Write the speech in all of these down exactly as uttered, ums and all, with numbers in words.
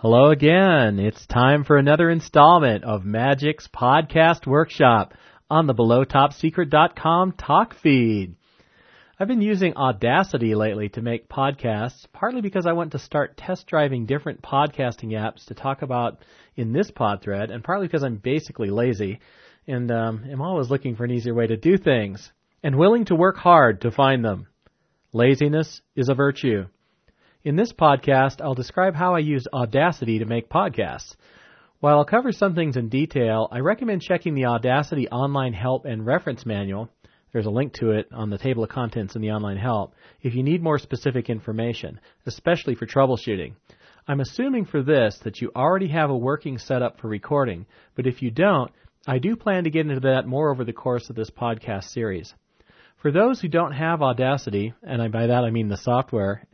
Hello again. It's time for another installment of Magic's Podcast Workshop on the below top secret dot com talk feed. I've been using Audacity lately to make podcasts, partly because I want to start test driving different podcasting apps to talk about in this pod thread, and partly because I'm basically lazy and um, am always looking for an easier way to do things and willing to work hard to find them. Laziness is a virtue. In this podcast, I'll describe how I use Audacity to make podcasts. While I'll cover some things in detail, I recommend checking the Audacity online help and reference manual. There's a link to it on the table of contents in the online help if you need more specific information, especially for troubleshooting. I'm assuming for this that you already have a working setup for recording, but if you don't, I do plan to get into that more over the course of this podcast series. For those who don't have Audacity, and by that I mean the software,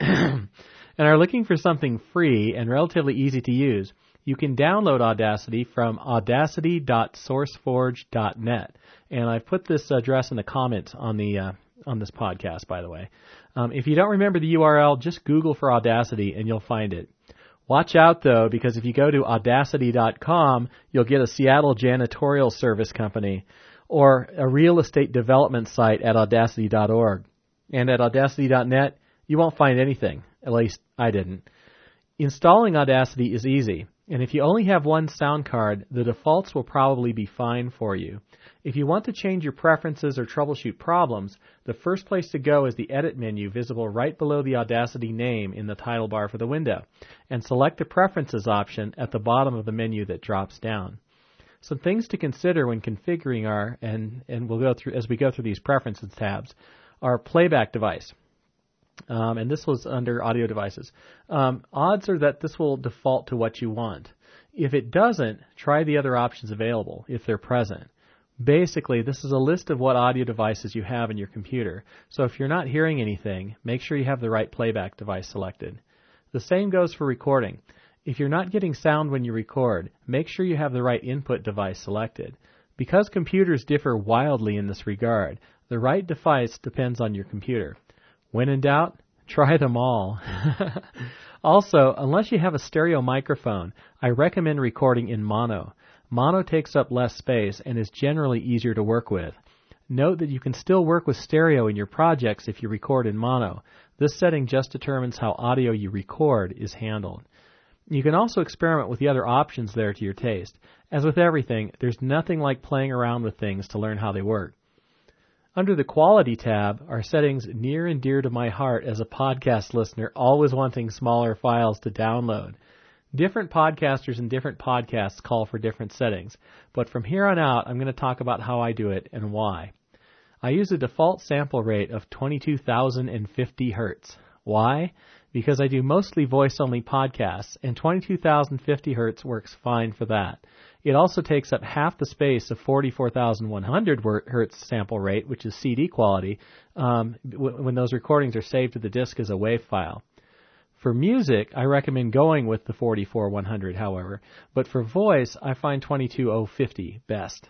and are looking for something free and relatively easy to use, you can download Audacity from audacity dot sourceforge dot net. And I've put this address in the comments on the uh, on this podcast, by the way. Um, if you don't remember the U R L, just Google for Audacity and you'll find it. Watch out, though, because if you go to audacity dot com, you'll get a Seattle janitorial service company or a real estate development site at audacity dot org. And at audacity dot net, you won't find anything. At least I didn't. Installing Audacity is easy, and if you only have one sound card, the defaults will probably be fine for you. If you want to change your preferences or troubleshoot problems, the first place to go is the Edit menu visible right below the Audacity name in the title bar for the window, and select the Preferences option at the bottom of the menu that drops down. Some things to consider when configuring are, and, and we'll go through as we go through these preferences tabs, are playback device. Um, and this was under audio devices. Um, odds are that this will default to what you want. If it doesn't, try the other options available if they're present. Basically, this is a list of what audio devices you have in your computer. So if you're not hearing anything, make sure you have the right playback device selected. The same goes for recording. If you're not getting sound when you record, make sure you have the right input device selected. Because computers differ wildly in this regard, the right device depends on your computer. When in doubt, try them all. Also, unless you have a stereo microphone, I recommend recording in mono. Mono takes up less space and is generally easier to work with. Note that you can still work with stereo in your projects if you record in mono. This setting just determines how audio you record is handled. You can also experiment with the other options there to your taste. As with everything, there's nothing like playing around with things to learn how they work. Under the Quality tab are settings near and dear to my heart as a podcast listener, always wanting smaller files to download. Different podcasters and different podcasts call for different settings, but from here on out, I'm going to talk about how I do it and why. I use a default sample rate of twenty-two thousand fifty hertz. Why? Because I do mostly voice-only podcasts, and twenty-two thousand fifty hertz works fine for that. It also takes up half the space of forty-four thousand one hundred hertz sample rate, which is C D quality, um, w- when those recordings are saved to the disk as a WAV file. For music, I recommend going with the forty-four one hundred, however, but for voice, I find twenty-two thousand fifty best.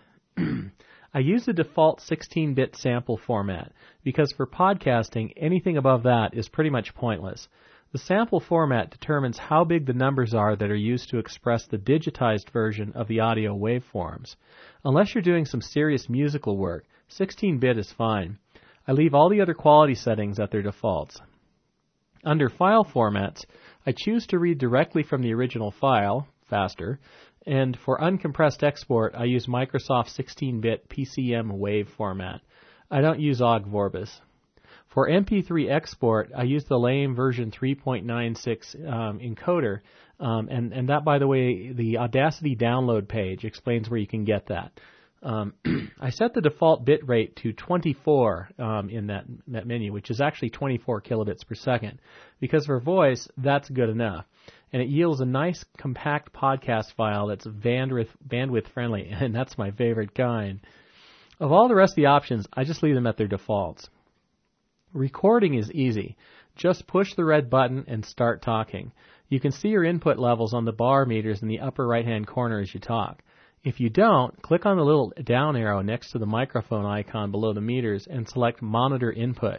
I use the default sixteen-bit sample format, because for podcasting, anything above that is pretty much pointless. The sample format determines how big the numbers are that are used to express the digitized version of the audio waveforms. Unless you're doing some serious musical work, sixteen-bit is fine. I leave all the other quality settings at their defaults. Under file formats, I choose to read directly from the original file, faster, and for uncompressed export, I use Microsoft sixteen-bit P C M WAV format. I don't use Ogg Vorbis. For M P three export, I use the lame version three point nine six um, encoder, um, and, and that, by the way, the Audacity download page explains where you can get that. Um, I set the default bit rate to twenty-four um, in that, that menu, which is actually twenty-four kilobits per second, because for voice, that's good enough. And it yields a nice, compact podcast file that's bandwidth, bandwidth friendly, and that's my favorite kind. Of all the rest of the options, I just leave them at their defaults. Recording is easy. Just push the red button and start talking. You can see your input levels on the bar meters in the upper right-hand corner as you talk. If you don't, click on the little down arrow next to the microphone icon below the meters and select Monitor Input.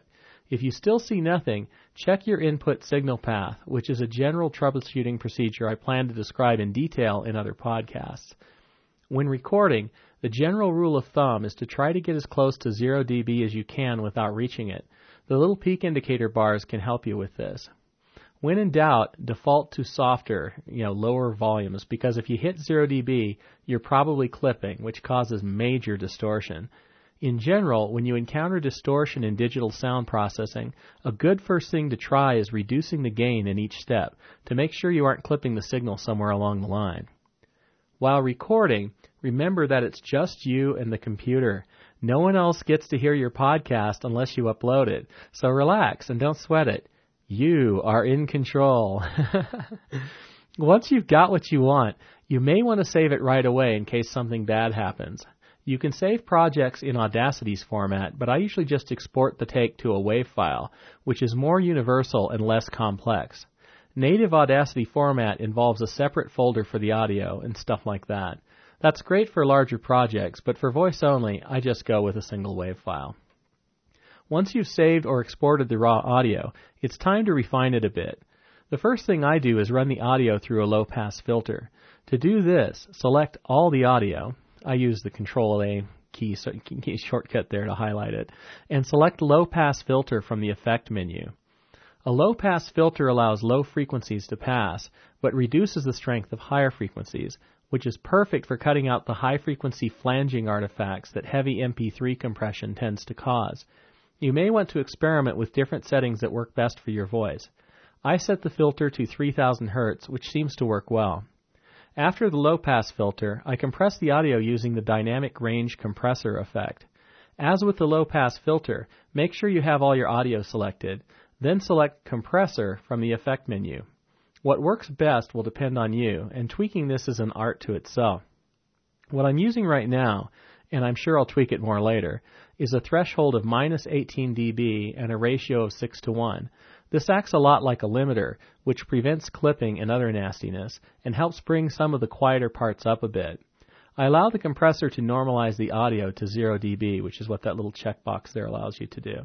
If you still see nothing, check your input signal path, which is a general troubleshooting procedure I plan to describe in detail in other podcasts. When recording, the general rule of thumb is to try to get as close to zero decibels as you can without reaching it. The little peak indicator bars can help you with this. When in doubt, default to softer, you know, lower volumes, because if you hit zero decibels, you're probably clipping, which causes major distortion. In general, when you encounter distortion in digital sound processing, a good first thing to try is reducing the gain in each step to make sure you aren't clipping the signal somewhere along the line. While recording, remember that it's just you and the computer. No one else gets to hear your podcast unless you upload it, so relax and don't sweat it. You are in control. Once you've got what you want, you may want to save it right away in case something bad happens. You can save projects in Audacity's format, but I usually just export the take to a WAV file, which is more universal and less complex. Native Audacity format involves a separate folder for the audio and stuff like that. That's great for larger projects, but for voice only, I just go with a single WAV file. Once you've saved or exported the raw audio, it's time to refine it a bit. The first thing I do is run the audio through a low-pass filter. To do this, select all the audio. I use the Control A key, key shortcut there to highlight it, and select low-pass filter from the effect menu. A low-pass filter allows low frequencies to pass, but reduces the strength of higher frequencies, which is perfect for cutting out the high-frequency flanging artifacts that heavy M P three compression tends to cause. You may want to experiment with different settings that work best for your voice. I set the filter to three thousand hertz, which seems to work well. After the low-pass filter, I compress the audio using the dynamic range compressor effect. As with the low-pass filter, make sure you have all your audio selected, then select compressor from the effect menu. What works best will depend on you, and tweaking this is an art to itself. What I'm using right now, and I'm sure I'll tweak it more later, is a threshold of minus eighteen decibels and a ratio of six to one. This acts a lot like a limiter, which prevents clipping and other nastiness, and helps bring some of the quieter parts up a bit. I allow the compressor to normalize the audio to zero decibels, which is what that little checkbox there allows you to do.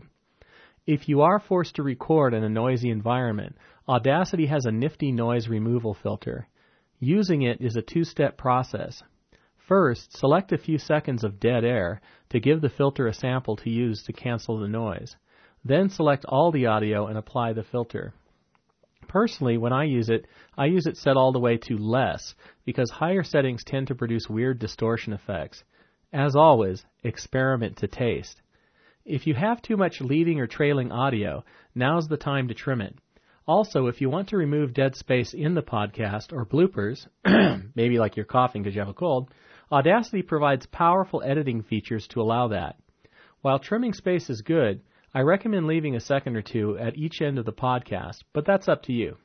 If you are forced to record in a noisy environment, Audacity has a nifty noise removal filter. Using it is a two-step process. First, select a few seconds of dead air to give the filter a sample to use to cancel the noise. Then select all the audio and apply the filter. Personally, when I use it, I use it set all the way to less, because higher settings tend to produce weird distortion effects. As always, experiment to taste. If you have too much leading or trailing audio, now's the time to trim it. Also, if you want to remove dead space in the podcast or bloopers, maybe like you're coughing because you have a cold, Audacity provides powerful editing features to allow that. While trimming space is good, I recommend leaving a second or two at each end of the podcast, but that's up to you.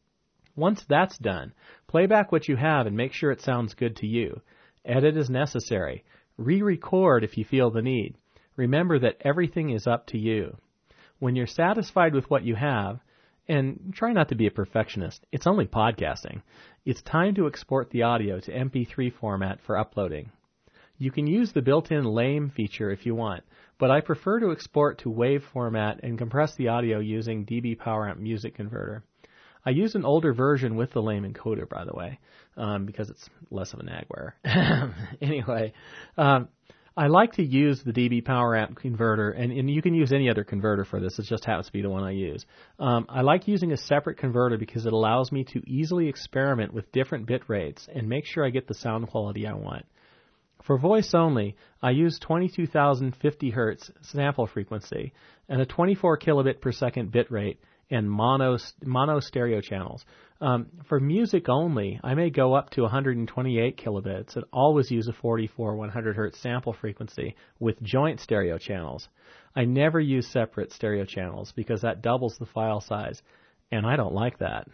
Once that's done, play back what you have and make sure it sounds good to you. Edit as necessary. Re-record if you feel the need. Remember that everything is up to you. When you're satisfied with what you have, and try not to be a perfectionist, it's only podcasting, it's time to export the audio to M P three format for uploading. You can use the built-in lame feature if you want, but I prefer to export to WAV format and compress the audio using D B PowerAmp Music Converter. I use an older version with the lame encoder, by the way, um, because it's less of a nagware. Anyway, um, I like to use the D B PowerAmp converter, and, and you can use any other converter for this. It just happens to be the one I use. Um, I like using a separate converter because it allows me to easily experiment with different bit rates and make sure I get the sound quality I want. For voice only, I use twenty-two thousand fifty hertz sample frequency and a twenty-four kilobit per second bit rate and mono, mono stereo channels. Um, for music only, I may go up to one hundred twenty-eight kilobits and always use a forty-four one hundred hertz sample frequency with joint stereo channels. I never use separate stereo channels because that doubles the file size, and I don't like that.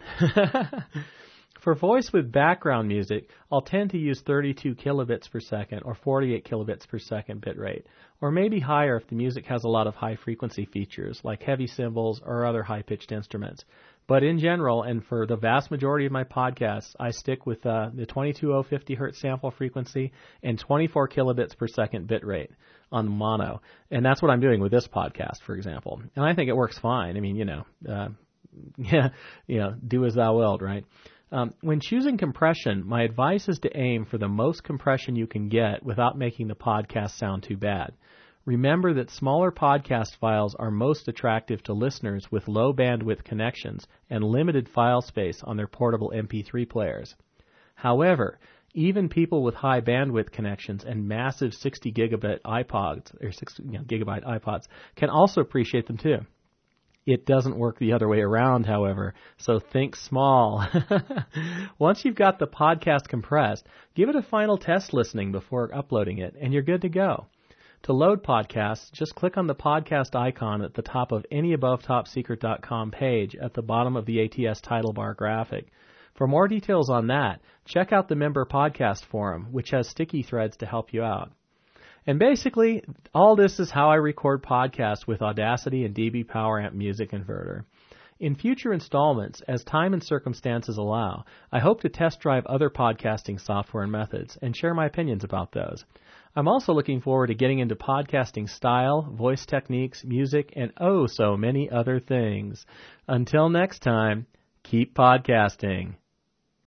For voice with background music, I'll tend to use thirty-two kilobits per second or forty-eight kilobits per second bitrate, or maybe higher if the music has a lot of high frequency features like heavy cymbals or other high-pitched instruments. But in general, and for the vast majority of my podcasts, I stick with uh, the twenty-two oh fifty hertz sample frequency and twenty-four kilobits per second bit rate on mono. And that's what I'm doing with this podcast, for example. And I think it works fine. I mean, you know, uh, yeah, you know, do as thou wilt, right? Um, when choosing compression, my advice is to aim for the most compression you can get without making the podcast sound too bad. Remember that smaller podcast files are most attractive to listeners with low bandwidth connections and limited file space on their portable M P three players. However, even people with high bandwidth connections and massive sixty gigabit iPods or sixty you know, gigabyte iPods can also appreciate them too. It doesn't work the other way around, however, so think small. Once you've got the podcast compressed, give it a final test listening before uploading it, and you're good to go. To load podcasts, just click on the podcast icon at the top of any above top secret dot com page at the bottom of the A T S title bar graphic. For more details on that, check out the member podcast forum, which has sticky threads to help you out. And basically, all this is how I record podcasts with Audacity and D B PowerAmp Music Converter. In future installments, as time and circumstances allow, I hope to test drive other podcasting software and methods and share my opinions about those. I'm also looking forward to getting into podcasting style, voice techniques, music, and oh so many other things. Until next time, keep podcasting.